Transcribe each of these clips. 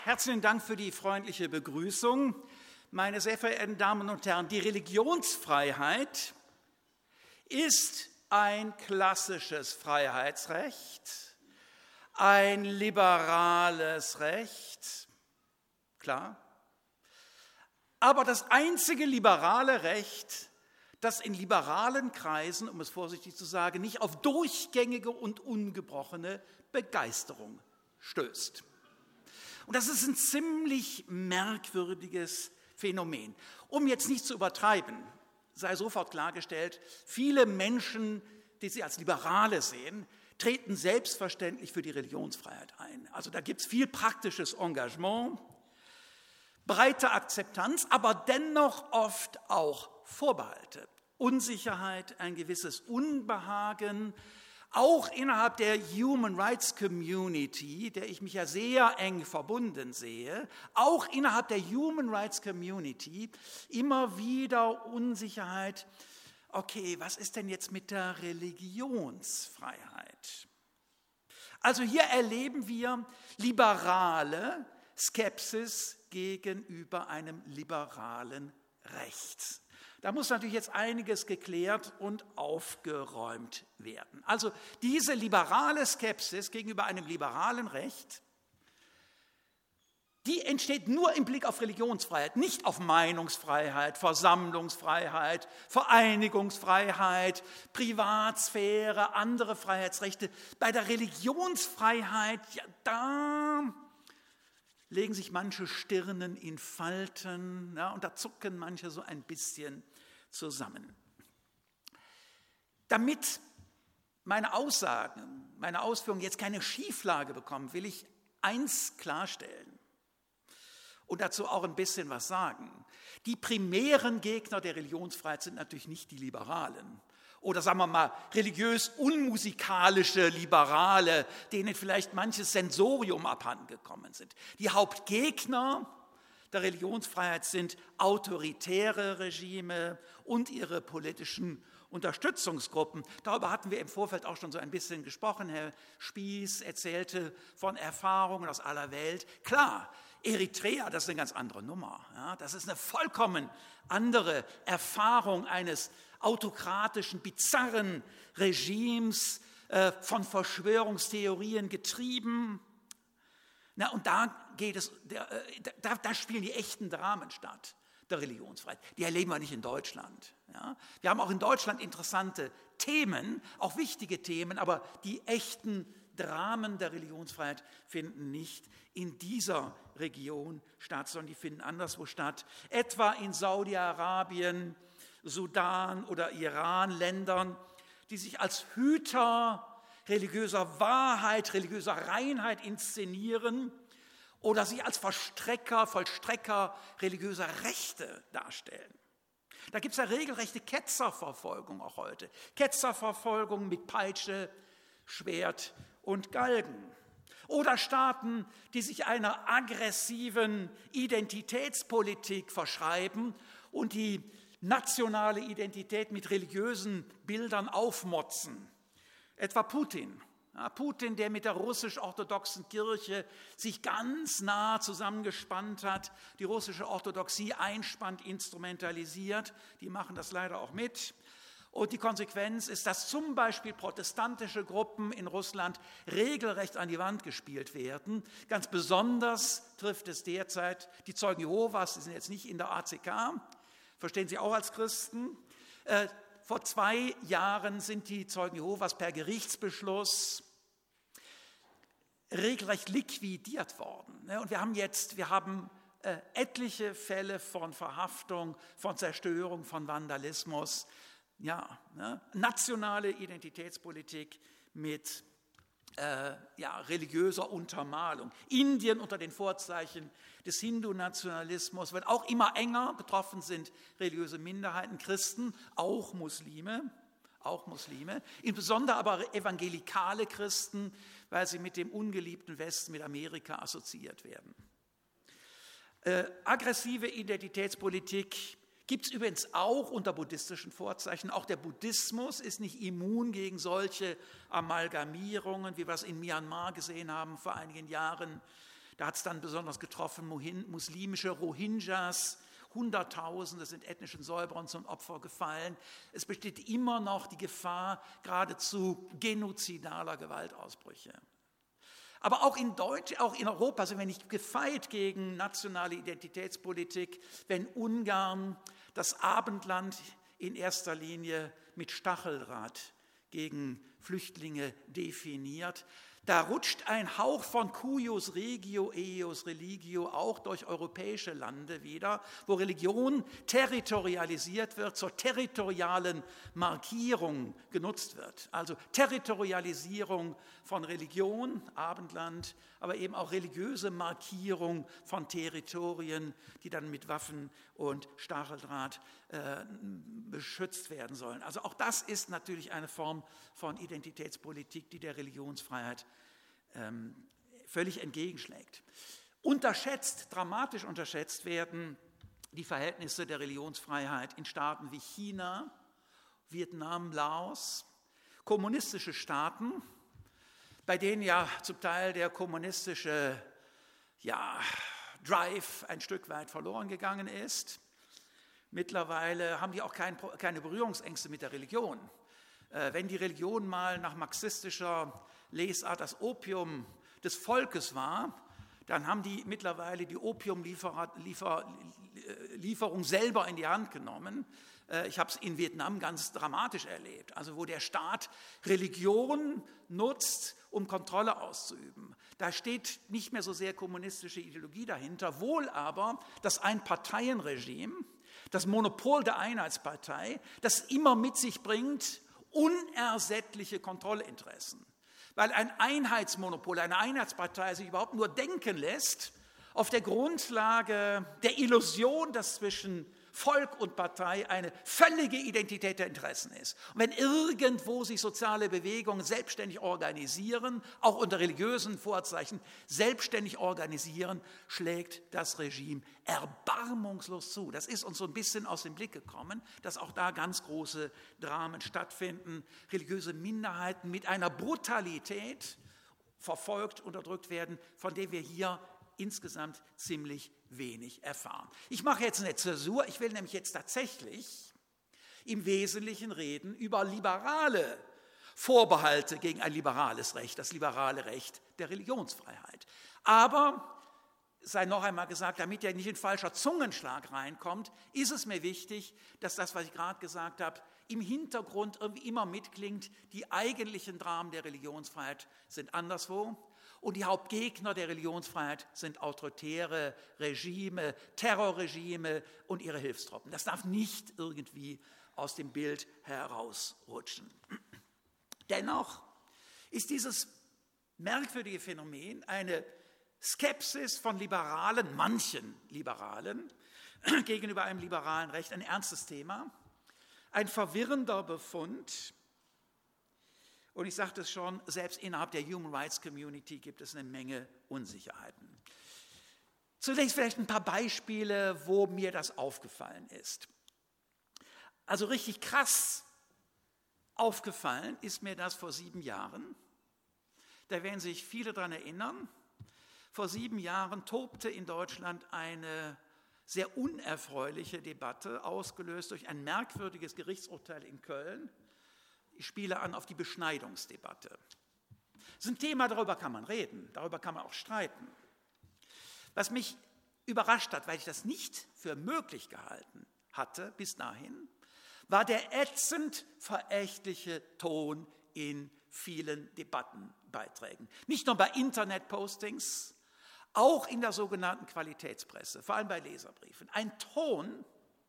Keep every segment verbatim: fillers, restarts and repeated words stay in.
Herzlichen Dank für die freundliche Begrüßung. Meine sehr verehrten Damen und Herren, die Religionsfreiheit ist ein klassisches Freiheitsrecht, ein liberales Recht, klar. Aber das einzige liberale Recht, das in liberalen Kreisen, um es vorsichtig zu sagen, nicht auf durchgängige und ungebrochene Begeisterung stößt. Und das ist ein ziemlich merkwürdiges Phänomen. Um jetzt nicht zu übertreiben, sei sofort klargestellt, viele Menschen, die sie als Liberale sehen, treten selbstverständlich für die Religionsfreiheit ein. Also da gibt es viel praktisches Engagement, breite Akzeptanz, aber dennoch oft auch Vorbehalte, Unsicherheit, ein gewisses Unbehagen, auch innerhalb der Human Rights Community, der ich mich ja sehr eng verbunden sehe, auch innerhalb der Human Rights Community immer wieder Unsicherheit. Okay, was ist denn jetzt mit der Religionsfreiheit? Also hier erleben wir liberale Skepsis gegenüber einem liberalen Recht. Da muss natürlich jetzt einiges geklärt und aufgeräumt werden. Also diese liberale Skepsis gegenüber einem liberalen Recht, die entsteht nur im Blick auf Religionsfreiheit, nicht auf Meinungsfreiheit, Versammlungsfreiheit, Vereinigungsfreiheit, Privatsphäre, andere Freiheitsrechte. Bei der Religionsfreiheit, ja, da legen sich manche Stirnen in Falten, ja, und da zucken manche so ein bisschen zusammen. Damit meine Aussagen, meine Ausführungen jetzt keine Schieflage bekommen, will ich eins klarstellen und dazu auch ein bisschen was sagen. Die primären Gegner der Religionsfreiheit sind natürlich nicht die Liberalen. Oder sagen wir mal, religiös unmusikalische Liberale, denen vielleicht manches Sensorium abhandengekommen sind. Die Hauptgegner der Religionsfreiheit sind autoritäre Regime und ihre politischen Unterstützungsgruppen. Darüber hatten wir im Vorfeld auch schon so ein bisschen gesprochen. Herr Spieß erzählte von Erfahrungen aus aller Welt. Klar, Eritrea, das ist eine ganz andere Nummer. Ja, das ist eine vollkommen andere Erfahrung eines autokratischen, bizarren Regimes, äh, von Verschwörungstheorien getrieben. Na, und da geht es, da, da, da spielen die echten Dramen statt, der Religionsfreiheit. Die erleben wir nicht in Deutschland. Ja? Wir haben auch in Deutschland interessante Themen, auch wichtige Themen, aber die echten Dramen der Religionsfreiheit finden nicht in dieser Region statt, sondern die finden anderswo statt, etwa in Saudi-Arabien, Sudan oder Iran, Ländern, die sich als Hüter religiöser Wahrheit, religiöser Reinheit inszenieren oder sich als Verstrecker, Vollstrecker religiöser Rechte darstellen. Da gibt es ja regelrechte Ketzerverfolgung auch heute. Ketzerverfolgung mit Peitsche, Schwert und Galgen. Oder Staaten, die sich einer aggressiven Identitätspolitik verschreiben und die nationale Identität mit religiösen Bildern aufmotzen. Etwa Putin. Ja, Putin, der mit der russisch-orthodoxen Kirche sich ganz nah zusammengespannt hat, die russische Orthodoxie einspannt, instrumentalisiert. Die machen das leider auch mit. Und die Konsequenz ist, dass zum Beispiel protestantische Gruppen in Russland regelrecht an die Wand gespielt werden. Ganz besonders trifft es derzeit die Zeugen Jehovas, die sind jetzt nicht in der A C K, verstehen Sie auch als Christen. Äh, vor zwei Jahren sind die Zeugen Jehovas per Gerichtsbeschluss regelrecht liquidiert worden. Und wir haben jetzt, wir haben äh, etliche Fälle von Verhaftung, von Zerstörung, von Vandalismus. Ja, ne? Nationale Identitätspolitik mit äh, ja, religiöser Untermalung. Indien unter den Vorzeichen des Hindu-Nationalismus wird auch immer enger. Betroffen sind religiöse Minderheiten, Christen, auch Muslime, auch Muslime, insbesondere aber evangelikale Christen, weil sie mit dem ungeliebten Westen, mit Amerika assoziiert werden. Äh, aggressive Identitätspolitik gibt es übrigens auch unter buddhistischen Vorzeichen. Auch der Buddhismus ist nicht immun gegen solche Amalgamierungen, wie wir es in Myanmar gesehen haben vor einigen Jahren. Da hat es dann besonders getroffen, muslimische Rohingyas, Hunderttausende sind ethnischen Säuberern zum Opfer gefallen. Es besteht immer noch die Gefahr geradezu genozidaler Gewaltausbrüche. Aber auch in Deutsch, auch in Europa sind wir nicht gefeit gegen nationale Identitätspolitik, wenn Ungarn das Abendland in erster Linie mit Stacheldraht gegen Flüchtlinge definiert. Da rutscht ein Hauch von cuius regio, eius religio auch durch europäische Lande wieder, wo Religion territorialisiert wird, zur territorialen Markierung genutzt wird. Also Territorialisierung von Religion, Abendland, aber eben auch religiöse Markierung von Territorien, die dann mit Waffen und Stacheldraht äh, beschützt werden sollen. Also auch das ist natürlich eine Form von Identitätspolitik, die der Religionsfreiheit ähm, völlig entgegenschlägt. Unterschätzt, dramatisch unterschätzt werden die Verhältnisse der Religionsfreiheit in Staaten wie China, Vietnam, Laos, kommunistische Staaten, bei denen ja zum Teil der kommunistische ja, Drive ein Stück weit verloren gegangen ist. Mittlerweile haben die auch kein, keine Berührungsängste mit der Religion. Äh, wenn die Religion mal nach marxistischer Lesart das Opium des Volkes war, dann haben die mittlerweile die Opiumlieferung selber in die Hand genommen. Ich habe es in Vietnam ganz dramatisch erlebt, also wo der Staat Religion nutzt, um Kontrolle auszuüben. Da steht nicht mehr so sehr kommunistische Ideologie dahinter, wohl aber das Einparteienregime, das Monopol der Einheitspartei, das immer mit sich bringt unersättliche Kontrollinteressen. Weil ein Einheitsmonopol, eine Einheitspartei sich überhaupt nur denken lässt, auf der Grundlage der Illusion, dass zwischen Volk und Partei eine völlige Identität der Interessen ist. Und wenn irgendwo sich soziale Bewegungen selbstständig organisieren, auch unter religiösen Vorzeichen selbstständig organisieren, schlägt das Regime erbarmungslos zu. Das ist uns so ein bisschen aus dem Blick gekommen, dass auch da ganz große Dramen stattfinden, religiöse Minderheiten mit einer Brutalität verfolgt, unterdrückt werden, von der wir hier insgesamt ziemlich wenig erfahren. Ich mache jetzt eine Zäsur, ich will nämlich jetzt tatsächlich im Wesentlichen reden über liberale Vorbehalte gegen ein liberales Recht, das liberale Recht der Religionsfreiheit. Aber, sei noch einmal gesagt, damit ja nicht ein falscher Zungenschlag reinkommt, ist es mir wichtig, dass das, was ich gerade gesagt habe, im Hintergrund irgendwie immer mitklingt, die eigentlichen Dramen der Religionsfreiheit sind anderswo. Und die Hauptgegner der Religionsfreiheit sind autoritäre Regime, Terrorregime und ihre Hilfstruppen. Das darf nicht irgendwie aus dem Bild herausrutschen. Dennoch ist dieses merkwürdige Phänomen eine Skepsis von Liberalen, manchen Liberalen, gegenüber einem liberalen Recht ein ernstes Thema, ein verwirrender Befund. Und ich sagte es schon, selbst innerhalb der Human Rights Community gibt es eine Menge Unsicherheiten. Zunächst vielleicht ein paar Beispiele, wo mir das aufgefallen ist. Also richtig krass aufgefallen ist mir das vor sieben Jahren. Da werden sich viele daran erinnern. Vor sieben Jahren tobte in Deutschland eine sehr unerfreuliche Debatte, ausgelöst durch ein merkwürdiges Gerichtsurteil in Köln. Ich spiele an auf die Beschneidungsdebatte. Das ist ein Thema, darüber kann man reden, darüber kann man auch streiten. Was mich überrascht hat, weil ich das nicht für möglich gehalten hatte bis dahin, war der ätzend verächtliche Ton in vielen Debattenbeiträgen. Nicht nur bei Internetpostings, auch in der sogenannten Qualitätspresse, vor allem bei Leserbriefen. Ein Ton,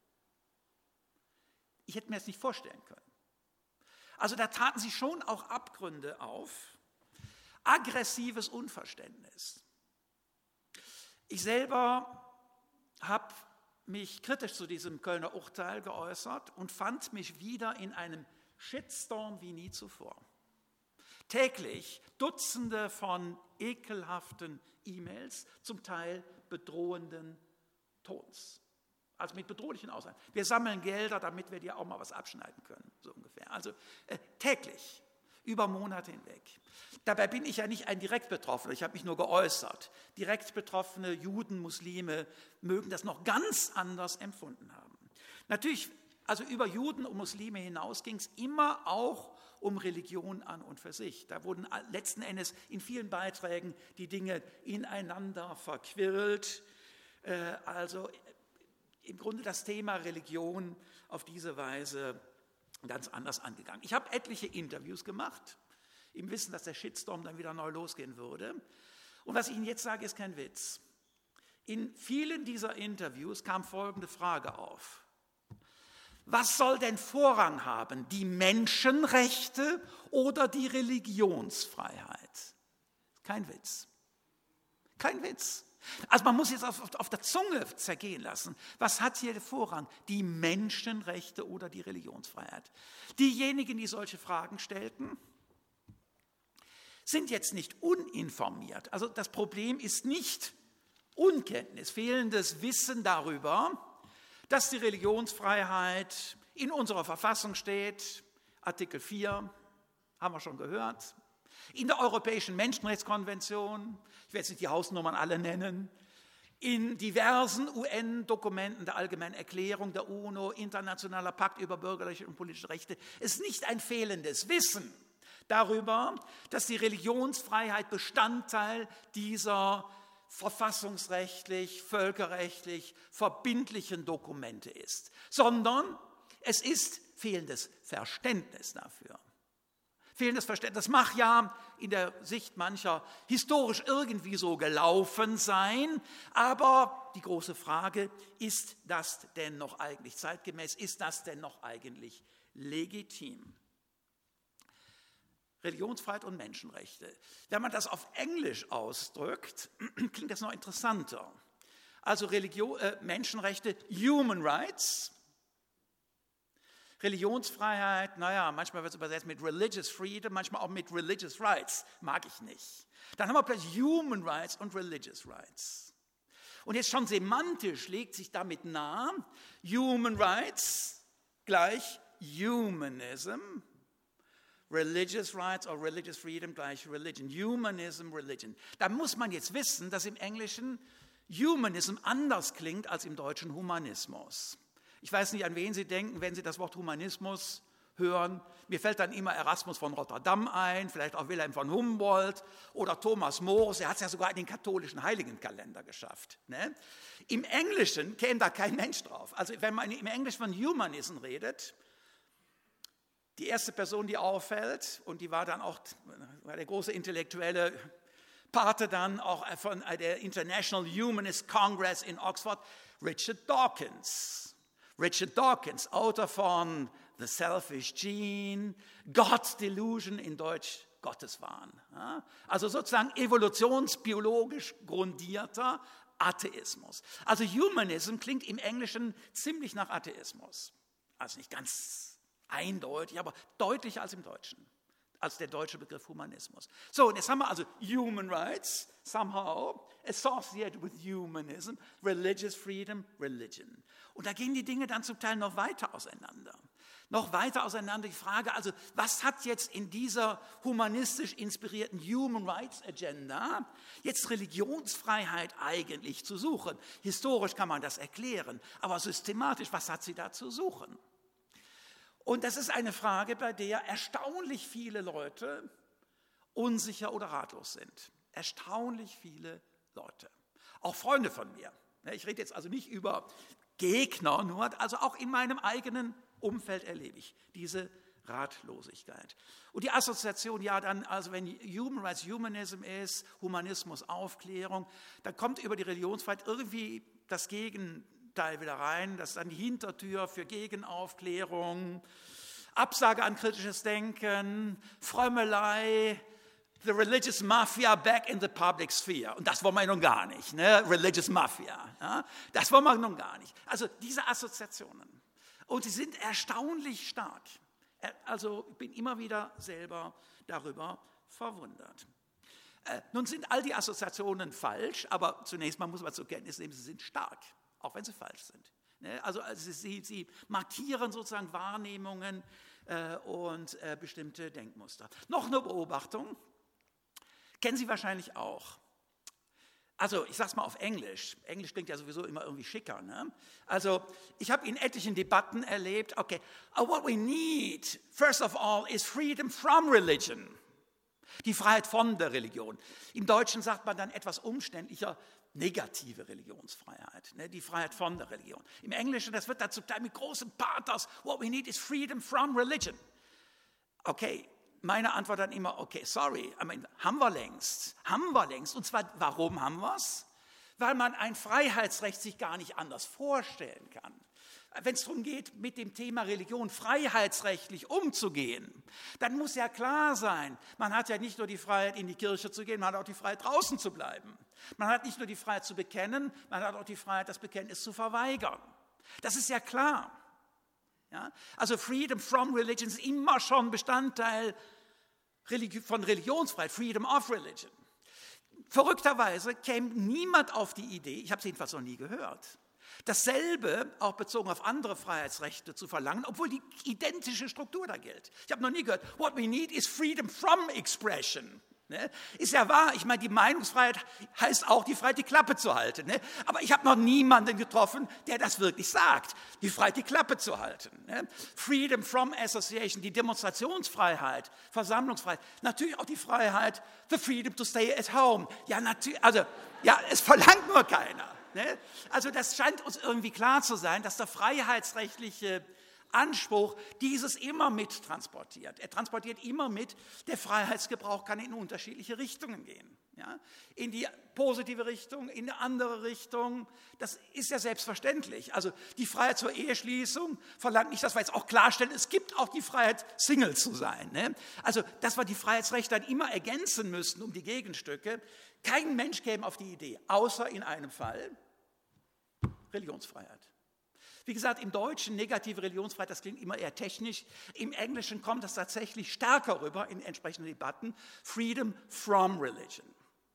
ich hätte mir das nicht vorstellen können. Also da taten sich schon auch Abgründe auf, aggressives Unverständnis. Ich selber habe mich kritisch zu diesem Kölner Urteil geäußert und fand mich wieder in einem Shitstorm wie nie zuvor. Täglich Dutzende von ekelhaften E-Mails, zum Teil bedrohenden Tons. Also mit bedrohlichen Aussagen. Wir sammeln Gelder, damit wir dir auch mal was abschneiden können, so ungefähr. Also äh, täglich. über Monate hinweg. Dabei bin ich ja nicht ein direkt Betroffener, ich habe mich nur geäußert. Direkt Betroffene, Juden, Muslime, mögen das noch ganz anders empfunden haben. Natürlich, also über Juden und Muslime hinaus ging es immer auch um Religion an und für sich. Da wurden letzten Endes in vielen Beiträgen die Dinge ineinander verquirlt. Also im Grunde das Thema Religion auf diese Weise ganz anders angegangen. Ich habe etliche Interviews gemacht, im Wissen, dass der Shitstorm dann wieder neu losgehen würde. Und was ich Ihnen jetzt sage, ist kein Witz. In vielen dieser Interviews kam folgende Frage auf. Was soll denn Vorrang haben, die Menschenrechte oder die Religionsfreiheit? Kein Witz. Kein Witz. Also man muss jetzt auf, auf der Zunge zergehen lassen. Was hat hier Vorrang? Die Menschenrechte oder die Religionsfreiheit? Diejenigen, die solche Fragen stellten, sind jetzt nicht uninformiert. Also das Problem ist nicht Unkenntnis, fehlendes Wissen darüber, dass die Religionsfreiheit in unserer Verfassung steht, Artikel vier, haben wir schon gehört, in der Europäischen Menschenrechtskonvention, ich werde jetzt nicht die Hausnummern alle nennen, in diversen U N-Dokumenten der Allgemeinen Erklärung der UNO, Internationaler Pakt über bürgerliche und politische Rechte. Es ist nicht ein fehlendes Wissen darüber, dass die Religionsfreiheit Bestandteil dieser verfassungsrechtlich, völkerrechtlich verbindlichen Dokumente ist, sondern es ist fehlendes Verständnis dafür. Fehlendes Verständnis, das mag ja in der Sicht mancher historisch irgendwie so gelaufen sein, aber die große Frage, ist das denn noch eigentlich zeitgemäß, ist das denn noch eigentlich legitim? Religionsfreiheit und Menschenrechte. Wenn man das auf Englisch ausdrückt, klingt das noch interessanter. Also Religion, äh, Menschenrechte, Human Rights, Religionsfreiheit, naja, manchmal wird es übersetzt mit Religious Freedom, manchmal auch mit Religious Rights, mag ich nicht. Dann haben wir plötzlich Human Rights und Religious Rights. Und jetzt schon semantisch legt sich damit nahe, Human Rights gleich Humanism, Religious Rights or Religious Freedom gleich Religion, Humanism, Religion. Da muss man jetzt wissen, dass im Englischen Humanism anders klingt als im Deutschen Humanismus. Ich weiß nicht, an wen Sie denken, wenn Sie das Wort Humanismus hören. Mir fällt dann immer Erasmus von Rotterdam ein, vielleicht auch Wilhelm von Humboldt oder Thomas More. Er hat es ja sogar in den katholischen Heiligenkalender geschafft. Ne? Im Englischen käme da kein Mensch drauf. Also wenn man im Englischen von Humanism redet, die erste Person, die auffällt, und die war dann auch war der große intellektuelle Pate dann auch von der International Humanist Congress in Oxford, Richard Dawkins. Richard Dawkins, Autor von The Selfish Gene, God's Delusion, in Deutsch Gotteswahn. Ja? Also sozusagen evolutionsbiologisch grundierter Atheismus. Also Humanism klingt im Englischen ziemlich nach Atheismus. Also nicht ganz eindeutig, aber deutlicher als im Deutschen, als der deutsche Begriff Humanismus. So, und jetzt haben wir also Human Rights, somehow associated with humanism, religious freedom, religion. Und da gehen die Dinge dann zum Teil noch weiter auseinander. Noch weiter auseinander die Frage, also was hat jetzt in dieser humanistisch inspirierten Human Rights Agenda jetzt Religionsfreiheit eigentlich zu suchen? Historisch kann man das erklären, aber systematisch, was hat sie da zu suchen? Und das ist eine Frage, bei der erstaunlich viele Leute unsicher oder ratlos sind. Erstaunlich viele Leute. Auch Freunde von mir. Ich rede jetzt also nicht über Gegner, nur also auch in meinem eigenen Umfeld erlebe ich diese Ratlosigkeit. Und die Assoziation, ja dann, also wenn Human Rights Humanism ist, Humanismus Aufklärung, dann kommt über die Religionsfreiheit irgendwie das Gegenteil wieder rein, das ist dann die Hintertür für Gegenaufklärung, Absage an kritisches Denken, Frömmelei, the religious mafia back in the public sphere. Und das wollen wir nun gar nicht, ne? Religious mafia. Ja? Das wollen wir nun gar nicht. Also diese Assoziationen. Und sie sind erstaunlich stark. Also ich bin immer wieder selber darüber verwundert. Äh, nun sind all die Assoziationen falsch, aber zunächst mal muss man zur Kenntnis nehmen, sie sind stark, auch wenn sie falsch sind. Ne? Also, also sie, sie markieren sozusagen Wahrnehmungen, äh, und äh, bestimmte Denkmuster. Noch eine Beobachtung, kennen Sie wahrscheinlich auch. Also ich sage es mal auf Englisch. Englisch klingt ja sowieso immer irgendwie schicker. Ne? Also ich habe in etlichen Debatten erlebt, okay, oh, what we need, first of all, is freedom from religion. Die Freiheit von der Religion. Im Deutschen sagt man dann etwas umständlicher, negative Religionsfreiheit, ne? Die Freiheit von der Religion. Im Englischen, das wird dann zum Teil mit großem Pathos, what we need is freedom from religion. Okay. Meine Antwort dann immer, okay, sorry, I mean, haben wir längst, haben wir längst. Und zwar, warum haben wir es? Weil man ein Freiheitsrecht sich gar nicht anders vorstellen kann. Wenn es darum geht, mit dem Thema Religion freiheitsrechtlich umzugehen, dann muss ja klar sein, man hat ja nicht nur die Freiheit, in die Kirche zu gehen, man hat auch die Freiheit, draußen zu bleiben. Man hat nicht nur die Freiheit zu bekennen, man hat auch die Freiheit, das Bekenntnis zu verweigern. Das ist ja klar. Ja? Also Freedom from Religion ist immer schon Bestandteil von Religionsfreiheit, Freedom of Religion. Verrückterweise käme niemand auf die Idee, ich habe es jedenfalls noch nie gehört, dasselbe auch bezogen auf andere Freiheitsrechte zu verlangen, obwohl die identische Struktur da gilt. Ich habe noch nie gehört, what we need is freedom from expression. Ne? Ist ja wahr, ich meine, die Meinungsfreiheit heißt auch, die Freiheit, die Klappe zu halten. Ne? Aber ich habe noch niemanden getroffen, der das wirklich sagt, die Freiheit, die Klappe zu halten. Ne? Freedom from association, die Demonstrationsfreiheit, Versammlungsfreiheit, natürlich auch die Freiheit, the freedom to stay at home. Ja, natürlich, also, ja, es verlangt nur keiner. Ne? Also das scheint uns irgendwie klar zu sein, dass der freiheitsrechtliche Anspruch dieses immer mit transportiert. Er transportiert immer mit, der Freiheitsgebrauch kann in unterschiedliche Richtungen gehen. Ja? In die positive Richtung, in eine andere Richtung. Das ist ja selbstverständlich. Also die Freiheit zur Eheschließung verlangt nicht, dass wir jetzt auch klarstellen, es gibt auch die Freiheit, Single zu sein. Ne? Also, dass wir die Freiheitsrechte dann immer ergänzen müssen um die Gegenstücke. Kein Mensch käme auf die Idee, außer in einem Fall, Religionsfreiheit. Wie gesagt, im Deutschen negative Religionsfreiheit, das klingt immer eher technisch. Im Englischen kommt das tatsächlich stärker rüber in entsprechenden Debatten. Freedom from religion.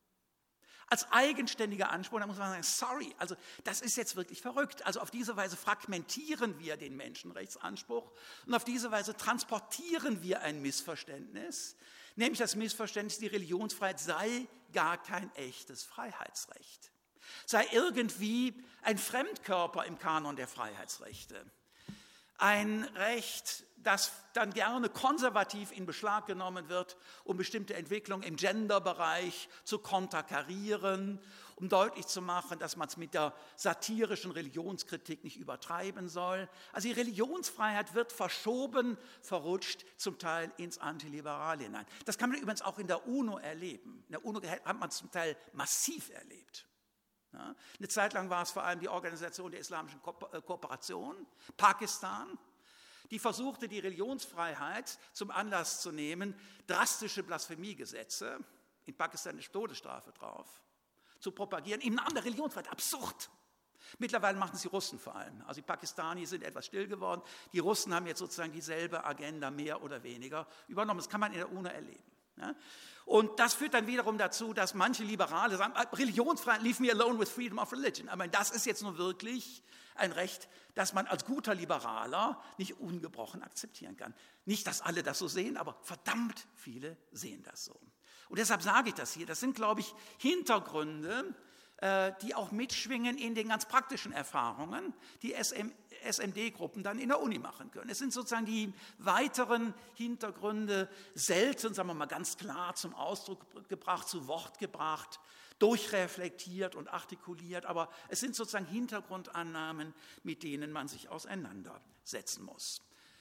Als eigenständiger Anspruch, da muss man sagen, sorry, also das ist jetzt wirklich verrückt. Also auf diese Weise fragmentieren wir den Menschenrechtsanspruch und auf diese Weise transportieren wir ein Missverständnis, nämlich das Missverständnis, die Religionsfreiheit sei gar kein echtes Freiheitsrecht. Sei irgendwie ein Fremdkörper im Kanon der Freiheitsrechte. Ein Recht, das dann gerne konservativ in Beschlag genommen wird, um bestimmte Entwicklungen im Genderbereich zu konterkarieren, um deutlich zu machen, dass man es mit der satirischen Religionskritik nicht übertreiben soll. Also die Religionsfreiheit wird verschoben, verrutscht, zum Teil ins Antiliberale hinein. Das kann man übrigens auch in der UNO erleben. In der UNO hat man es zum Teil massiv erlebt. Ja, eine Zeit lang war es vor allem die Organisation der Islamischen Ko- Kooperation, Pakistan, die versuchte, die Religionsfreiheit zum Anlass zu nehmen, drastische Blasphemiegesetze, in Pakistan ist Todesstrafe drauf, zu propagieren, im Namen der Religionsfreiheit. Absurd. Mittlerweile machen es die Russen vor allem. Also die Pakistanis sind etwas still geworden. Die Russen haben jetzt sozusagen dieselbe Agenda mehr oder weniger übernommen. Das kann man in der UNO erleben. Ja? Und das führt dann wiederum dazu, dass manche Liberale sagen, Religionsfreiheit, leave me alone with freedom of religion. Aber das ist jetzt nun wirklich ein Recht, das man als guter Liberaler nicht ungebrochen akzeptieren kann. Nicht, dass alle das so sehen, aber verdammt viele sehen das so. Und deshalb sage ich das hier. Das sind, glaube ich, Hintergründe, die auch mitschwingen in den ganz praktischen Erfahrungen, die S M D-Gruppen dann in der Uni machen können. Es sind sozusagen die weiteren Hintergründe selten, sagen wir mal ganz klar zum Ausdruck gebracht, zu Wort gebracht, durchreflektiert und artikuliert, aber es sind sozusagen Hintergrundannahmen, mit denen man sich auseinandersetzen muss.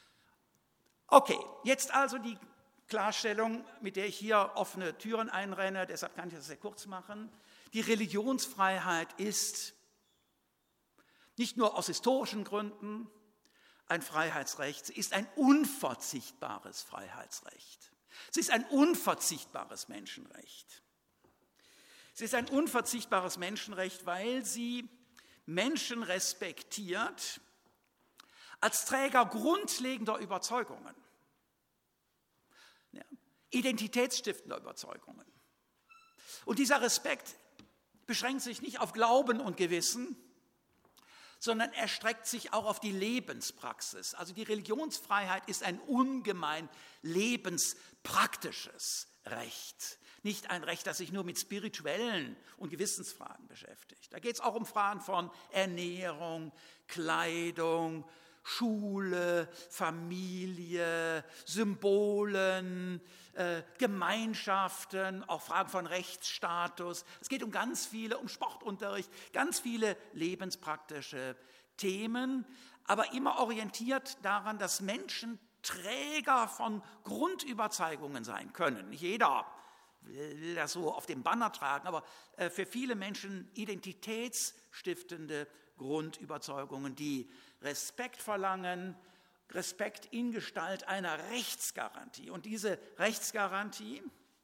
Okay, jetzt also die Klarstellung, mit der ich hier offene Türen einrenne, deshalb kann ich das sehr kurz machen. Die Religionsfreiheit ist nicht nur aus historischen Gründen ein Freiheitsrecht, sie ist ein unverzichtbares Freiheitsrecht. Sie ist ein unverzichtbares Menschenrecht. Sie ist ein unverzichtbares Menschenrecht, weil sie Menschen respektiert als Träger grundlegender Überzeugungen, ja, identitätsstiftender Überzeugungen. Und dieser Respekt beschränkt sich nicht auf Glauben und Gewissen, sondern erstreckt sich auch auf die Lebenspraxis. Also die Religionsfreiheit ist ein ungemein lebenspraktisches Recht. Nicht ein Recht, das sich nur mit spirituellen und Gewissensfragen beschäftigt. Da geht es auch um Fragen von Ernährung, Kleidung, Schule, Familie, Symbolen, äh, Gemeinschaften, auch Fragen von Rechtsstatus. Es geht um ganz viele, um Sportunterricht, ganz viele lebenspraktische Themen, aber immer orientiert daran, dass Menschen Träger von Grundüberzeugungen sein können. Nicht jeder will das so auf dem Banner tragen, aber äh, für viele Menschen identitätsstiftende Grundüberzeugungen, die Respekt verlangen, Respekt in Gestalt einer Rechtsgarantie. Und diese Rechtsgarantie,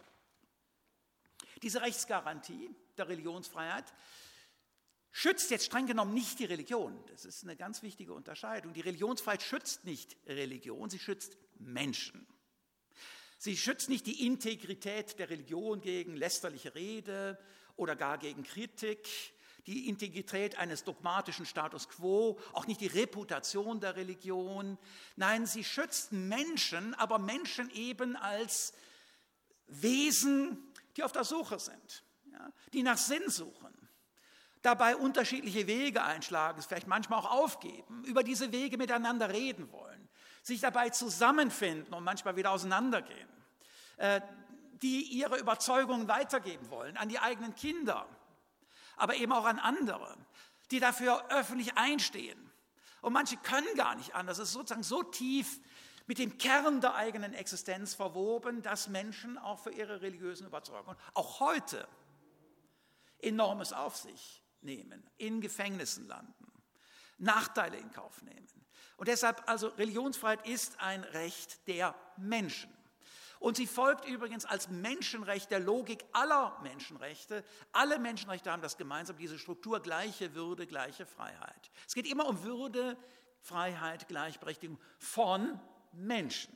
diese Rechtsgarantie der Religionsfreiheit schützt jetzt streng genommen nicht die Religion. Das ist eine ganz wichtige Unterscheidung. Die Religionsfreiheit schützt nicht Religion, sie schützt Menschen. Sie schützt nicht die Integrität der Religion gegen lästerliche Rede oder gar gegen Kritik, die Integrität eines dogmatischen Status quo, auch nicht die Reputation der Religion. Nein, sie schützt Menschen, aber Menschen eben als Wesen, die auf der Suche sind, ja, die nach Sinn suchen, dabei unterschiedliche Wege einschlagen, vielleicht manchmal auch aufgeben, über diese Wege miteinander reden wollen, sich dabei zusammenfinden und manchmal wieder auseinandergehen, äh, die ihre Überzeugungen weitergeben wollen an die eigenen Kinder, aber eben auch an andere, die dafür öffentlich einstehen. Und manche können gar nicht anders. Es ist sozusagen so tief mit dem Kern der eigenen Existenz verwoben, dass Menschen auch für ihre religiösen Überzeugungen auch heute Enormes auf sich nehmen, in Gefängnissen landen, Nachteile in Kauf nehmen. Und deshalb, also Religionsfreiheit ist ein Recht der Menschen. Und sie folgt übrigens als Menschenrecht der Logik aller Menschenrechte. Alle Menschenrechte haben das gemeinsam, diese Struktur, gleiche Würde, gleiche Freiheit. Es geht immer um Würde, Freiheit, Gleichberechtigung von Menschen.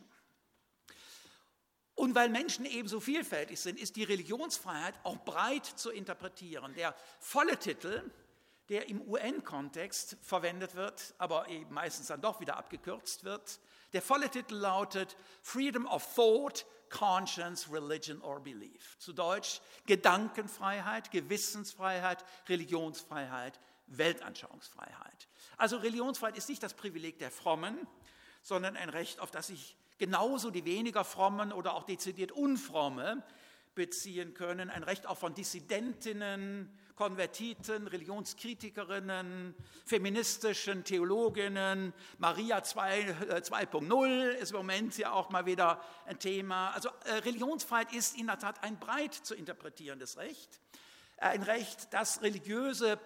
Und weil Menschen ebenso vielfältig sind, ist die Religionsfreiheit auch breit zu interpretieren. Der volle Titel, der im U N-Kontext verwendet wird, aber eben meistens dann doch wieder abgekürzt wird, der volle Titel lautet Freedom of Thought, Conscience, Religion or Belief. Zu Deutsch Gedankenfreiheit, Gewissensfreiheit, Religionsfreiheit, Weltanschauungsfreiheit. Also Religionsfreiheit ist nicht das Privileg der Frommen, sondern ein Recht, auf das sich genauso die weniger Frommen oder auch dezidiert Unfromme beziehen können. Ein Recht auch von Dissidentinnen, Konvertiten, Religionskritikerinnen, feministischen Theologinnen. Maria zwei Punkt null ist im Moment ja auch mal wieder ein Thema. Also äh, Religionsfreiheit ist in der Tat ein breit zu interpretierendes Recht. Ein Recht, das religiöse,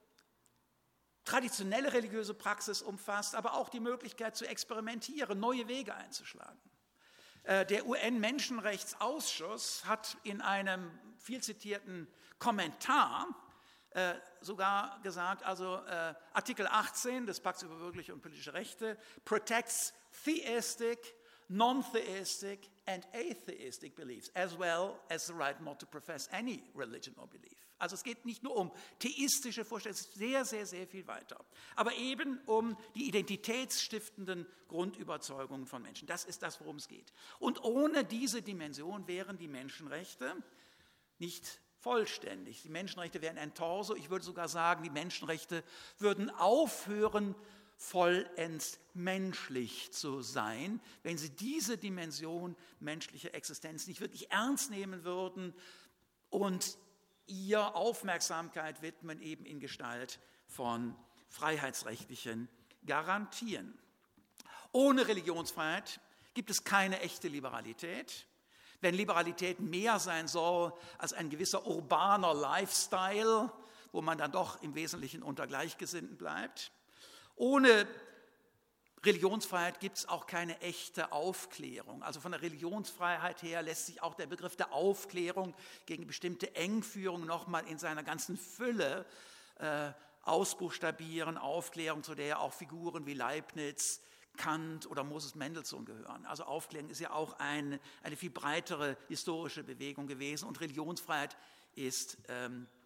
traditionelle religiöse Praxis umfasst, aber auch die Möglichkeit zu experimentieren, neue Wege einzuschlagen. Der U N-Menschenrechtsausschuss hat in einem viel zitierten Kommentar äh, sogar gesagt, also äh, Artikel achtzehn des Pakts über bürgerliche und politische Rechte protects theistic, non-theistic and atheistic beliefs, as well as the right not to profess any religion or belief. Also es geht nicht nur um theistische Vorstellungen, es ist sehr, sehr, sehr viel weiter, aber eben um die identitätsstiftenden Grundüberzeugungen von Menschen. Das ist das, worum es geht. Und ohne diese Dimension wären die Menschenrechte nicht vollständig. Die Menschenrechte wären ein Torso, ich würde sogar sagen, die Menschenrechte würden aufhören, vollends menschlich zu sein, wenn sie diese Dimension menschlicher Existenz nicht wirklich ernst nehmen würden und ihr Aufmerksamkeit widmen, eben in Gestalt von freiheitsrechtlichen Garantien. Ohne Religionsfreiheit gibt es keine echte Liberalität. Wenn Liberalität mehr sein soll als ein gewisser urbaner Lifestyle, wo man dann doch im Wesentlichen unter Gleichgesinnten bleibt. Ohne Religionsfreiheit gibt es auch keine echte Aufklärung. Also von der Religionsfreiheit her lässt sich auch der Begriff der Aufklärung gegen bestimmte Engführungen nochmal in seiner ganzen Fülle äh, ausbuchstabieren. Aufklärung, zu der ja auch Figuren wie Leibniz, Kant oder Moses Mendelssohn gehören. Also Aufklärung ist ja auch eine, eine viel breitere historische Bewegung gewesen und Religionsfreiheit ist ähm,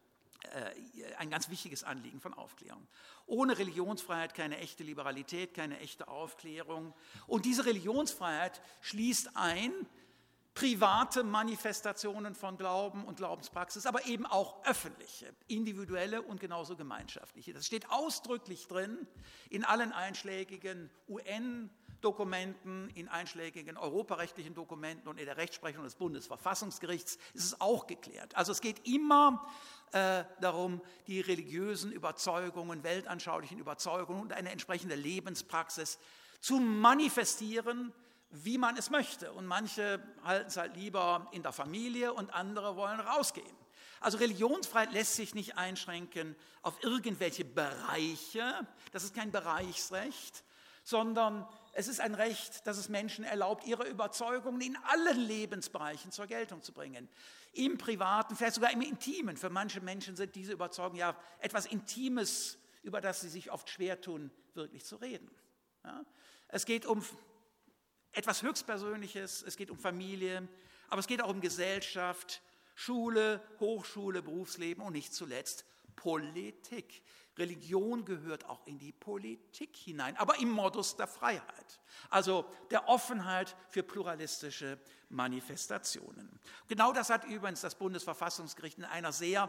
ein ganz wichtiges Anliegen von Aufklärung. Ohne Religionsfreiheit keine echte Liberalität, keine echte Aufklärung. Und diese Religionsfreiheit schließt ein private Manifestationen von Glauben und Glaubenspraxis, aber eben auch öffentliche, individuelle und genauso gemeinschaftliche. Das steht ausdrücklich drin in allen einschlägigen U N-Dokumenten, in einschlägigen europarechtlichen Dokumenten und in der Rechtsprechung des Bundesverfassungsgerichts ist es auch geklärt. Also es geht immer äh, darum, die religiösen Überzeugungen, weltanschaulichen Überzeugungen und eine entsprechende Lebenspraxis zu manifestieren, wie man es möchte. Und manche halten es halt lieber in der Familie und andere wollen rausgehen. Also Religionsfreiheit lässt sich nicht einschränken auf irgendwelche Bereiche. Das ist kein Bereichsrecht, sondern es ist ein Recht, das es Menschen erlaubt, ihre Überzeugungen in allen Lebensbereichen zur Geltung zu bringen. Im Privaten, vielleicht sogar im Intimen. Für manche Menschen sind diese Überzeugungen ja etwas Intimes, über das sie sich oft schwer tun, wirklich zu reden. Ja? Es geht um etwas Höchstpersönliches, es geht um Familie, aber es geht auch um Gesellschaft, Schule, Hochschule, Berufsleben und nicht zuletzt Politik. Religion gehört auch in die Politik hinein, aber im Modus der Freiheit, also der Offenheit für pluralistische Manifestationen. Genau das hat übrigens das Bundesverfassungsgericht in einer sehr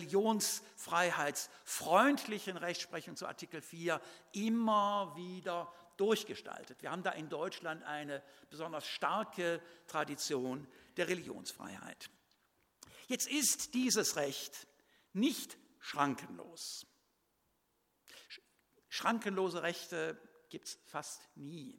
religionsfreiheitsfreundlichen Rechtsprechung zu Artikel vier immer wieder durchgestaltet. Wir haben da in Deutschland eine besonders starke Tradition der Religionsfreiheit. Jetzt ist dieses Recht nicht schrankenlos. Schrankenlose Rechte gibt es fast nie.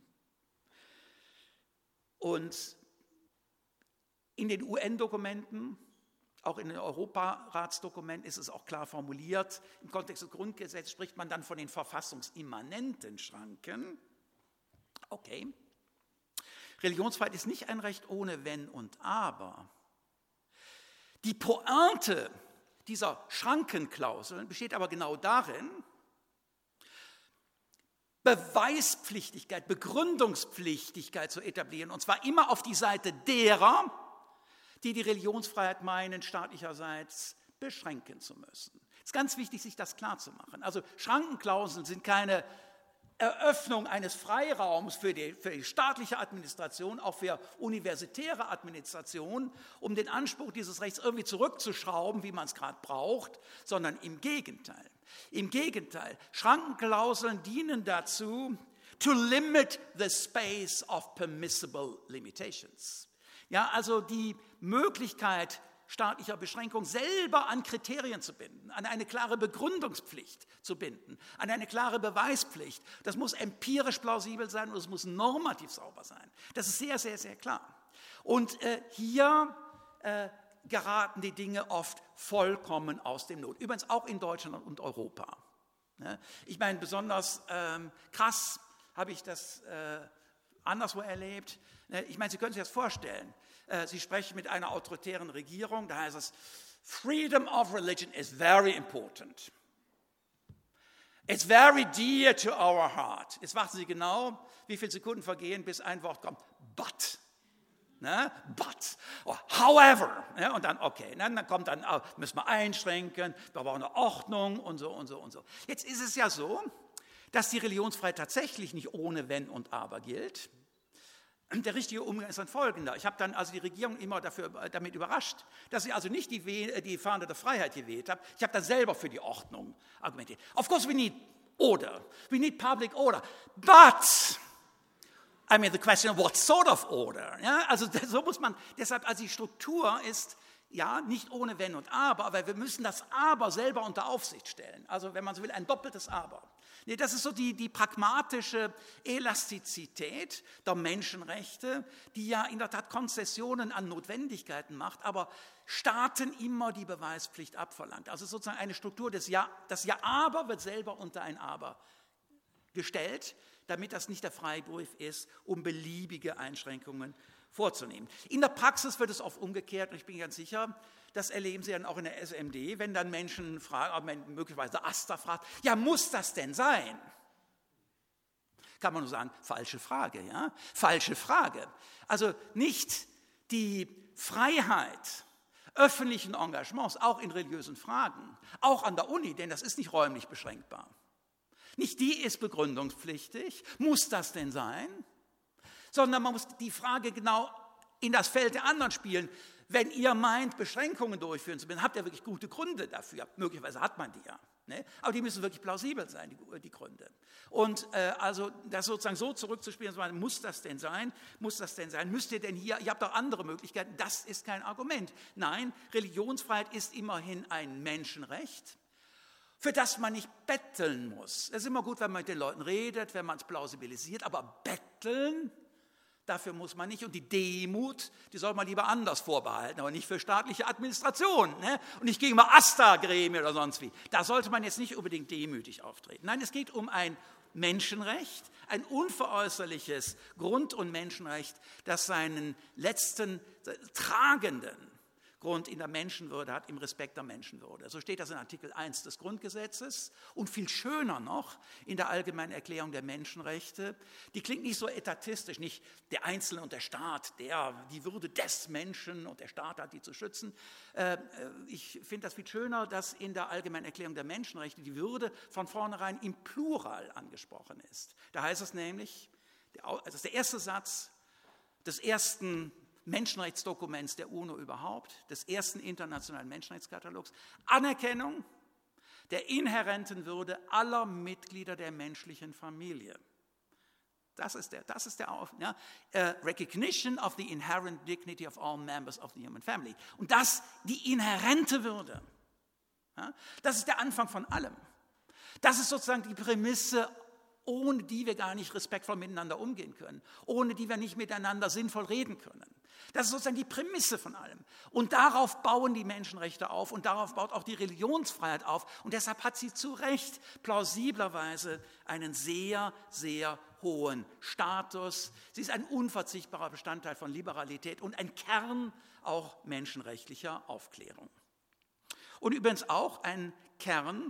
Und in den U N-Dokumenten, auch in den Europaratsdokumenten ist es auch klar formuliert. Im Kontext des Grundgesetzes spricht man dann von den verfassungsimmanenten Schranken. Okay. Religionsfreiheit ist nicht ein Recht ohne Wenn und Aber. Die Pointe dieser Schrankenklauseln besteht aber genau darin, Beweispflichtigkeit, Begründungspflichtigkeit zu etablieren, und zwar immer auf die Seite derer, die die Religionsfreiheit meinen, staatlicherseits beschränken zu müssen. Es ist ganz wichtig, sich das klarzumachen. Also Schrankenklauseln sind keine Eröffnung eines Freiraums für die, für die staatliche Administration, auch für universitäre Administration, um den Anspruch dieses Rechts irgendwie zurückzuschrauben, wie man es gerade braucht, sondern im Gegenteil. Im Gegenteil, Schrankenklauseln dienen dazu, to limit the space of permissible limitations. Ja, also die Möglichkeit staatlicher Beschränkung selber an Kriterien zu binden, an eine klare Begründungspflicht zu binden, an eine klare Beweispflicht. Das muss empirisch plausibel sein und es muss normativ sauber sein. Das ist sehr, sehr, sehr klar. Und äh, hier äh, geraten die Dinge oft vollkommen aus dem Not. Übrigens auch in Deutschland und Europa. Ja, ich meine, besonders ähm, krass habe ich das äh, anderswo erlebt. Ich meine, Sie können sich das vorstellen. Sie sprechen mit einer autoritären Regierung, da heißt es, Freedom of religion is very important. It's very dear to our heart. Jetzt warten Sie genau, wie viele Sekunden vergehen, bis ein Wort kommt. But. Ne? But. Or however. Ne? Und dann, okay, ne? Dann kommt dann, oh, müssen wir einschränken, wir brauchen eine Ordnung und so und so und so. Jetzt ist es ja so, dass die Religionsfreiheit tatsächlich nicht ohne Wenn und Aber gilt. Der richtige Umgang ist dann folgender. Ich habe dann also die Regierung immer dafür, damit überrascht, dass sie also nicht die, die Fahne der Freiheit gewählt habe. Ich habe dann selber für die Ordnung argumentiert. Of course we need order. We need public order. But, I mean the question of what sort of order. Ja, also so muss man, deshalb also die Struktur ist, ja, nicht ohne Wenn und Aber, aber wir müssen das Aber selber unter Aufsicht stellen. Also wenn man so will, ein doppeltes Aber. Nee, das ist so die, die pragmatische Elastizität der Menschenrechte, die ja in der Tat Konzessionen an Notwendigkeiten macht, aber Staaten immer die Beweispflicht abverlangt. Also sozusagen eine Struktur des Ja, das Ja-Aber wird selber unter ein Aber gestellt, damit das nicht der Freibrief ist, um beliebige Einschränkungen vorzunehmen. In der Praxis wird es oft umgekehrt, und ich bin ganz sicher, das erleben Sie dann auch in der S M D, wenn dann Menschen fragen, möglicherweise AStA fragt, ja, muss das denn sein? Kann man nur sagen, falsche Frage, ja? Falsche Frage. Also nicht die Freiheit öffentlichen Engagements, auch in religiösen Fragen, auch an der Uni, denn das ist nicht räumlich beschränkbar. Nicht die ist begründungspflichtig, muss das denn sein? Sondern man muss die Frage genau in das Feld der anderen spielen. Wenn ihr meint, Beschränkungen durchführen zu müssen, habt ihr wirklich gute Gründe dafür. Möglicherweise hat man die ja. Ne? Aber die müssen wirklich plausibel sein, die, die Gründe. Und äh, also das sozusagen so zurückzuspielen, so, muss das denn sein? Muss das denn sein? Müsst ihr denn hier, ihr habt doch andere Möglichkeiten. Das ist kein Argument. Nein, Religionsfreiheit ist immerhin ein Menschenrecht, für das man nicht betteln muss. Es ist immer gut, wenn man mit den Leuten redet, wenn man es plausibilisiert, aber betteln, dafür muss man nicht. Und die Demut, die soll man lieber anders vorbehalten, aber nicht für staatliche Administration. Ne? Und nicht gegen AStA-Gremien oder sonst wie. Da sollte man jetzt nicht unbedingt demütig auftreten. Nein, es geht um ein Menschenrecht, ein unveräußerliches Grund- und Menschenrecht, das seinen letzten tragenden Grund in der Menschenwürde hat, im Respekt der Menschenwürde. So steht das in Artikel eins des Grundgesetzes und viel schöner noch in der Allgemeinen Erklärung der Menschenrechte. Die klingt nicht so etatistisch, nicht der Einzelne und der Staat, der die Würde des Menschen und der Staat hat, die zu schützen. Ich finde das viel schöner, dass in der Allgemeinen Erklärung der Menschenrechte die Würde von vornherein im Plural angesprochen ist. Da heißt es nämlich, das ist der erste Satz des ersten Menschenrechtsdokuments der UNO überhaupt, des ersten internationalen Menschenrechtskatalogs, Anerkennung der inhärenten Würde aller Mitglieder der menschlichen Familie. Das ist der, das ist der ja, uh, Recognition of the inherent dignity of all members of the human family. Und das, die inhärente Würde, ja, das ist der Anfang von allem. Das ist sozusagen die Prämisse, ohne die wir gar nicht respektvoll miteinander umgehen können, ohne die wir nicht miteinander sinnvoll reden können. Das ist sozusagen die Prämisse von allem. Und darauf bauen die Menschenrechte auf und darauf baut auch die Religionsfreiheit auf. Und deshalb hat sie zu Recht plausiblerweise einen sehr, sehr hohen Status. Sie ist ein unverzichtbarer Bestandteil von Liberalität und ein Kern auch menschenrechtlicher Aufklärung. Und übrigens auch ein Kern,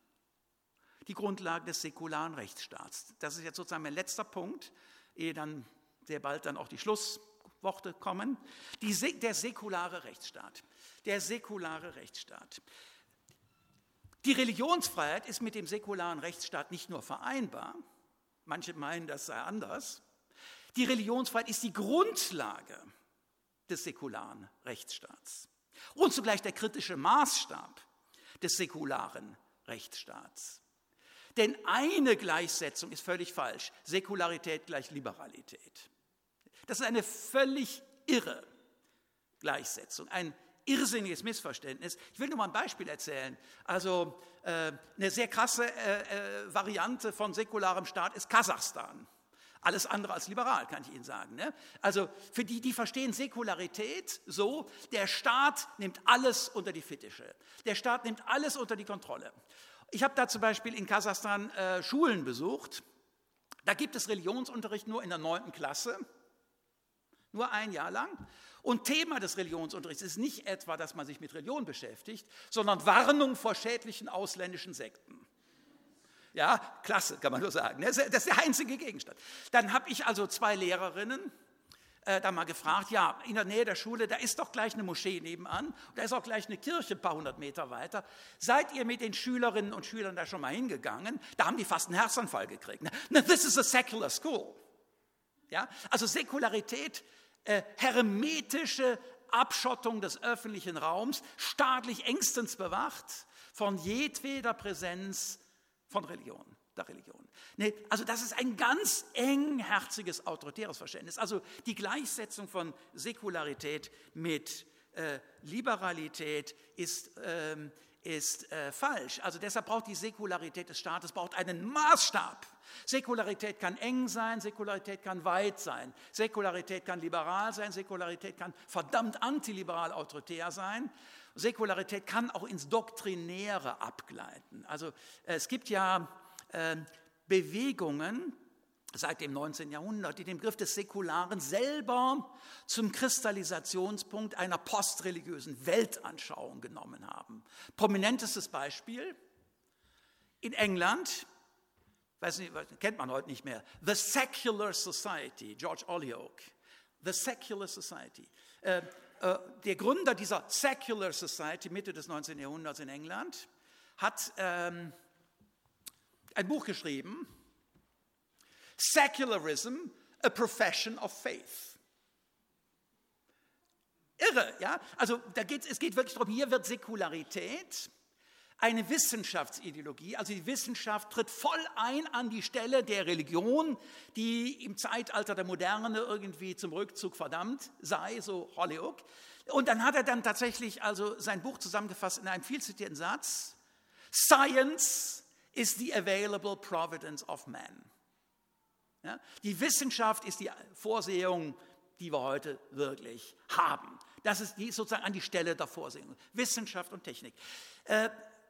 die Grundlage des säkularen Rechtsstaats. Das ist jetzt sozusagen mein letzter Punkt, ehe dann sehr bald dann auch die Schlussworte kommen. Die, der säkulare Rechtsstaat. Der säkulare Rechtsstaat. Die Religionsfreiheit ist mit dem säkularen Rechtsstaat nicht nur vereinbar, manche meinen, das sei anders. Die Religionsfreiheit ist die Grundlage des säkularen Rechtsstaats und zugleich der kritische Maßstab des säkularen Rechtsstaats. Denn eine Gleichsetzung ist völlig falsch. Säkularität gleich Liberalität. Das ist eine völlig irre Gleichsetzung, ein irrsinniges Missverständnis. Ich will nur mal ein Beispiel erzählen. Also äh, eine sehr krasse äh, äh, Variante von säkularem Staat ist Kasachstan. Alles andere als liberal, kann ich Ihnen sagen. Ne? Also für die, die verstehen Säkularität so, der Staat nimmt alles unter die Fittiche. Der Staat nimmt alles unter die Kontrolle. Ich habe da zum Beispiel in Kasachstan äh, Schulen besucht. Da gibt es Religionsunterricht nur in der neunten Klasse, nur ein Jahr lang. Und Thema des Religionsunterrichts ist nicht etwa, dass man sich mit Religion beschäftigt, sondern Warnung vor schädlichen ausländischen Sekten. Ja, klasse, kann man nur sagen. Das ist der einzige Gegenstand. Dann habe ich also zwei Lehrerinnen äh, da mal gefragt, ja, in der Nähe der Schule, da ist doch gleich eine Moschee nebenan, da ist auch gleich eine Kirche ein paar hundert Meter weiter. Seid ihr mit den Schülerinnen und Schülern da schon mal hingegangen? Da haben die fast einen Herzanfall gekriegt. Ne? This is a secular school. Ja, also Säkularität, äh, hermetische Abschottung des öffentlichen Raums, staatlich engstens bewacht von jedweder Präsenz von Religion, der Religion. Nee, also das ist ein ganz engherziges autoritäres Verständnis. Also die Gleichsetzung von Säkularität mit äh, Liberalität ist, ähm, ist äh, falsch. Also deshalb braucht die Säkularität des Staates braucht einen Maßstab. Säkularität kann eng sein, Säkularität kann weit sein, Säkularität kann liberal sein, Säkularität kann verdammt antiliberal autoritär sein. Säkularität kann auch ins Doktrinäre abgleiten. Also es gibt ja äh, Bewegungen seit dem neunzehnten Jahrhundert, die den Begriff des Säkularen selber zum Kristallisationspunkt einer postreligiösen Weltanschauung genommen haben. Prominentestes Beispiel in England, weiß nicht, kennt man heute nicht mehr, The Secular Society, George Holyoake, The Secular Society. Äh, äh, der Gründer dieser Secular Society Mitte des neunzehnten Jahrhunderts in England hat ähm, ein Buch geschrieben, Secularism, a Profession of Faith. Irre, ja? Also da geht's, es geht wirklich darum, hier wird Säkularität eine Wissenschaftsideologie, also die Wissenschaft tritt voll ein an die Stelle der Religion, die im Zeitalter der Moderne irgendwie zum Rückzug verdammt sei, so Holyoake. Und dann hat er dann tatsächlich also sein Buch zusammengefasst in einem viel zitierten Satz: Science is the available providence of man. Ja? Die Wissenschaft ist die Vorsehung, die wir heute wirklich haben. Das ist die sozusagen an die Stelle der Vorsehung. Wissenschaft und Technik. Äh,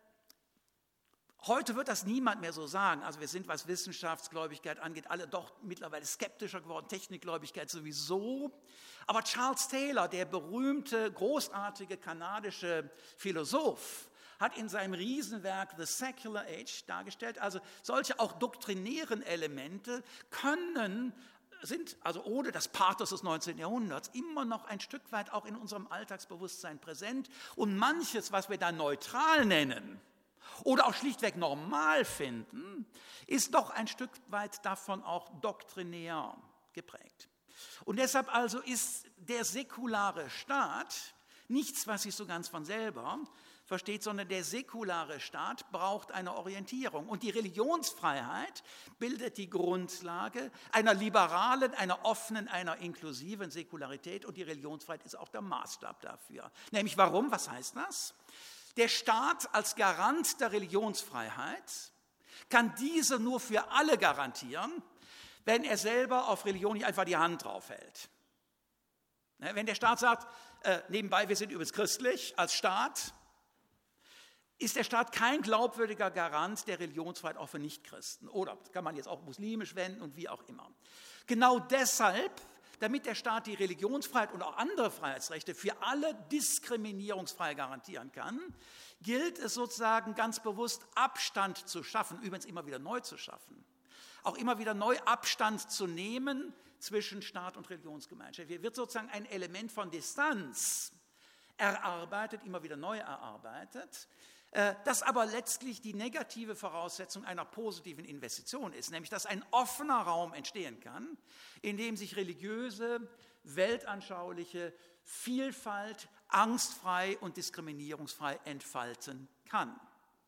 Heute wird das niemand mehr so sagen. Also wir sind, was Wissenschaftsgläubigkeit angeht, alle doch mittlerweile skeptischer geworden, Technikgläubigkeit sowieso. Aber Charles Taylor, der berühmte, großartige kanadische Philosoph, hat in seinem Riesenwerk The Secular Age dargestellt, also solche auch doktrinären Elemente können, sind also ohne das Pathos des neunzehnten Jahrhunderts immer noch ein Stück weit auch in unserem Alltagsbewusstsein präsent. Und manches, was wir da neutral nennen, oder auch schlichtweg normal finden, ist doch ein Stück weit davon auch doktrinär geprägt. Und deshalb also ist der säkulare Staat nichts, was sich so ganz von selber versteht, sondern der säkulare Staat braucht eine Orientierung. Und die Religionsfreiheit bildet die Grundlage einer liberalen, einer offenen, einer inklusiven Säkularität. Und die Religionsfreiheit ist auch der Maßstab dafür. Nämlich warum? Was heißt das? Der Staat als Garant der Religionsfreiheit kann diese nur für alle garantieren, wenn er selber auf Religion nicht einfach die Hand drauf hält. Wenn der Staat sagt, äh, nebenbei, wir sind übrigens christlich als Staat, ist der Staat kein glaubwürdiger Garant der Religionsfreiheit auch für Nichtchristen. Oder kann man jetzt auch muslimisch wenden und wie auch immer. Genau deshalb, damit der Staat die Religionsfreiheit und auch andere Freiheitsrechte für alle diskriminierungsfrei garantieren kann, gilt es sozusagen ganz bewusst, Abstand zu schaffen, übrigens immer wieder neu zu schaffen, auch immer wieder neu Abstand zu nehmen zwischen Staat und Religionsgemeinschaft. Hier wird sozusagen ein Element von Distanz erarbeitet, immer wieder neu erarbeitet, das aber letztlich die negative Voraussetzung einer positiven Investition ist, nämlich dass ein offener Raum entstehen kann, in dem sich religiöse, weltanschauliche Vielfalt angstfrei und diskriminierungsfrei entfalten kann.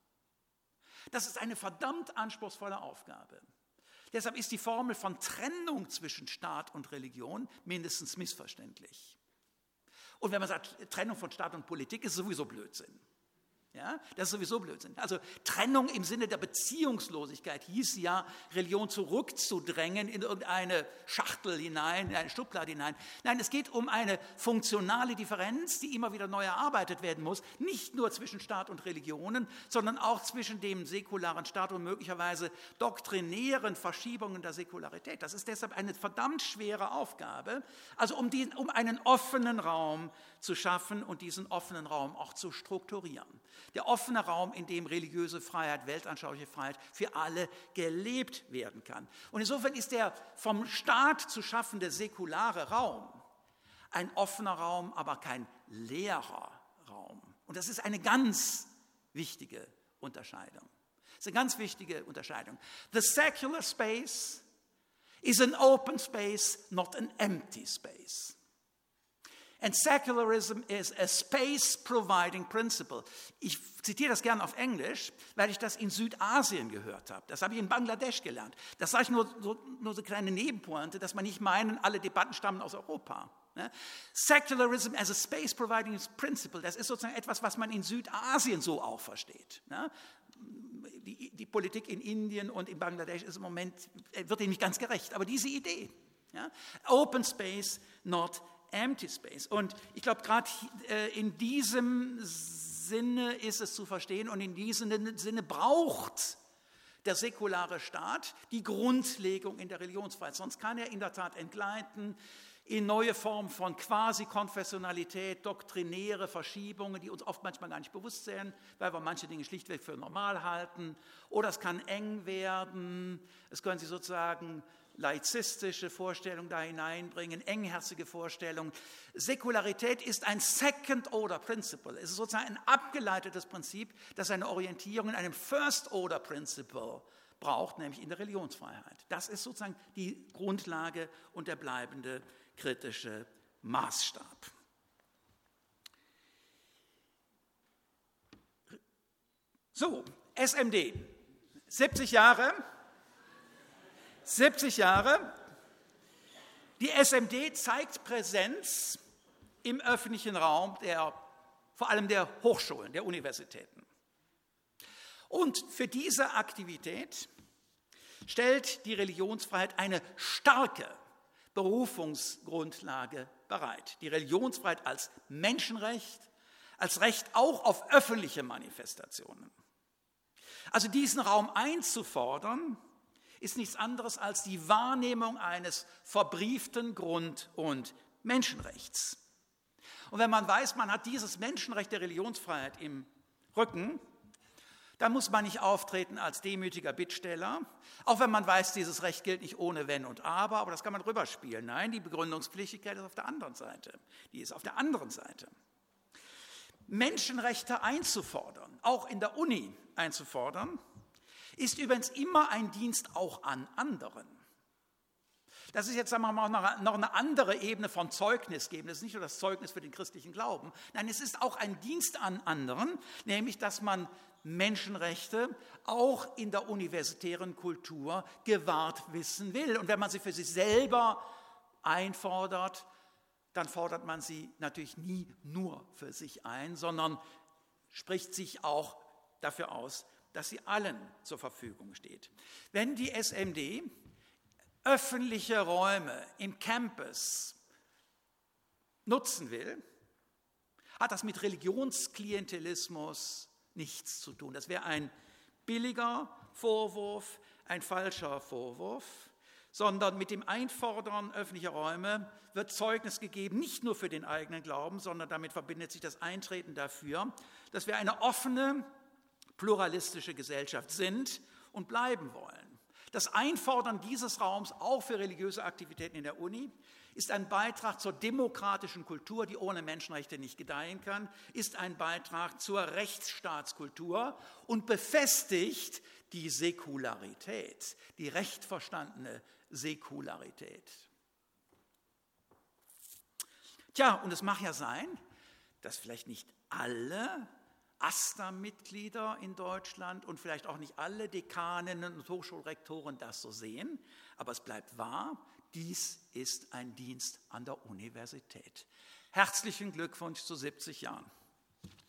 Das ist eine verdammt anspruchsvolle Aufgabe. Deshalb ist die Formel von Trennung zwischen Staat und Religion mindestens missverständlich. Und wenn man sagt, Trennung von Staat und Politik ist sowieso Blödsinn. Ja, das ist sowieso Blödsinn. Also Trennung im Sinne der Beziehungslosigkeit hieß ja, Religion zurückzudrängen in irgendeine Schachtel hinein, in eine Schublade hinein. Nein, es geht um eine funktionale Differenz, die immer wieder neu erarbeitet werden muss, nicht nur zwischen Staat und Religionen, sondern auch zwischen dem säkularen Staat und möglicherweise doktrinären Verschiebungen der Säkularität. Das ist deshalb eine verdammt schwere Aufgabe, also um, die, um einen offenen Raum zu schaffen und diesen offenen Raum auch zu strukturieren. Der offene Raum, in dem religiöse Freiheit, weltanschauliche Freiheit für alle gelebt werden kann. Und insofern ist der vom Staat zu schaffende säkulare Raum ein offener Raum, aber kein leerer Raum. Und das ist eine ganz wichtige Unterscheidung. Das ist eine ganz wichtige Unterscheidung. The secular space is an open space, not an empty space. And secularism is a space-providing principle. Ich zitiere das gerne auf Englisch, weil ich das in Südasien gehört habe. Das habe ich in Bangladesch gelernt. Das sage ich nur so, nur so eine kleine Nebenpointe, dass man nicht meinen, alle Debatten stammen aus Europa. Secularism as a space-providing principle, das ist sozusagen etwas, was man in Südasien so auch versteht. Die, die Politik in Indien und in Bangladesch ist im Moment, wird ihm nicht ganz gerecht, aber diese Idee. Open space, not empty space. Und ich glaube, gerade in diesem Sinne ist es zu verstehen und in diesem Sinne braucht der säkulare Staat die Grundlegung in der Religionsfreiheit. Sonst kann er in der Tat entgleiten in neue Formen von Quasi-Konfessionalität, doktrinäre Verschiebungen, die uns oft manchmal gar nicht bewusst sind, weil wir manche Dinge schlichtweg für normal halten. Oder es kann eng werden, es können Sie sozusagen laizistische Vorstellungen da hineinbringen, engherzige Vorstellungen. Säkularität ist ein Second-Order-Principle. Es ist sozusagen ein abgeleitetes Prinzip, das eine Orientierung in einem First-Order-Principle braucht, nämlich in der Religionsfreiheit. Das ist sozusagen die Grundlage und der bleibende kritische Maßstab. So, S M D, siebzig Jahre, siebzig Jahre. Die S M D zeigt Präsenz im öffentlichen Raum, der, vor allem der Hochschulen, der Universitäten. Und für diese Aktivität stellt die Religionsfreiheit eine starke Berufungsgrundlage bereit. Die Religionsfreiheit als Menschenrecht, als Recht auch auf öffentliche Manifestationen. Also diesen Raum einzufordern, ist nichts anderes als die Wahrnehmung eines verbrieften Grund- und Menschenrechts. Und wenn man weiß, man hat dieses Menschenrecht der Religionsfreiheit im Rücken, dann muss man nicht auftreten als demütiger Bittsteller, auch wenn man weiß, dieses Recht gilt nicht ohne Wenn und Aber, aber das kann man rüberspielen. Nein, die Begründungspflichtigkeit ist auf der anderen Seite. Die ist auf der anderen Seite. Menschenrechte einzufordern, auch in der Uni einzufordern, ist übrigens immer ein Dienst auch an anderen. Das ist jetzt, sagen wir mal, noch eine andere Ebene von Zeugnis geben. Das ist nicht nur das Zeugnis für den christlichen Glauben. Nein, es ist auch ein Dienst an anderen, nämlich, dass man Menschenrechte auch in der universitären Kultur gewahrt wissen will. Und wenn man sie für sich selber einfordert, dann fordert man sie natürlich nie nur für sich ein, sondern spricht sich auch dafür aus, dass sie allen zur Verfügung steht. Wenn die S M D öffentliche Räume im Campus nutzen will, hat das mit Religionsklientelismus nichts zu tun. Das wäre ein billiger Vorwurf, ein falscher Vorwurf, sondern mit dem Einfordern öffentlicher Räume wird Zeugnis gegeben, nicht nur für den eigenen Glauben, sondern damit verbindet sich das Eintreten dafür, dass wir eine offene, pluralistische Gesellschaft sind und bleiben wollen. Das Einfordern dieses Raums auch für religiöse Aktivitäten in der Uni ist ein Beitrag zur demokratischen Kultur, die ohne Menschenrechte nicht gedeihen kann, ist ein Beitrag zur Rechtsstaatskultur und befestigt die Säkularität, die recht verstandene Säkularität. Tja, und es mag ja sein, dass vielleicht nicht alle AStA-Mitglieder in Deutschland und vielleicht auch nicht alle Dekaninnen und Hochschulrektoren das so sehen, aber es bleibt wahr, dies ist ein Dienst an der Universität. Herzlichen Glückwunsch zu siebzig Jahren.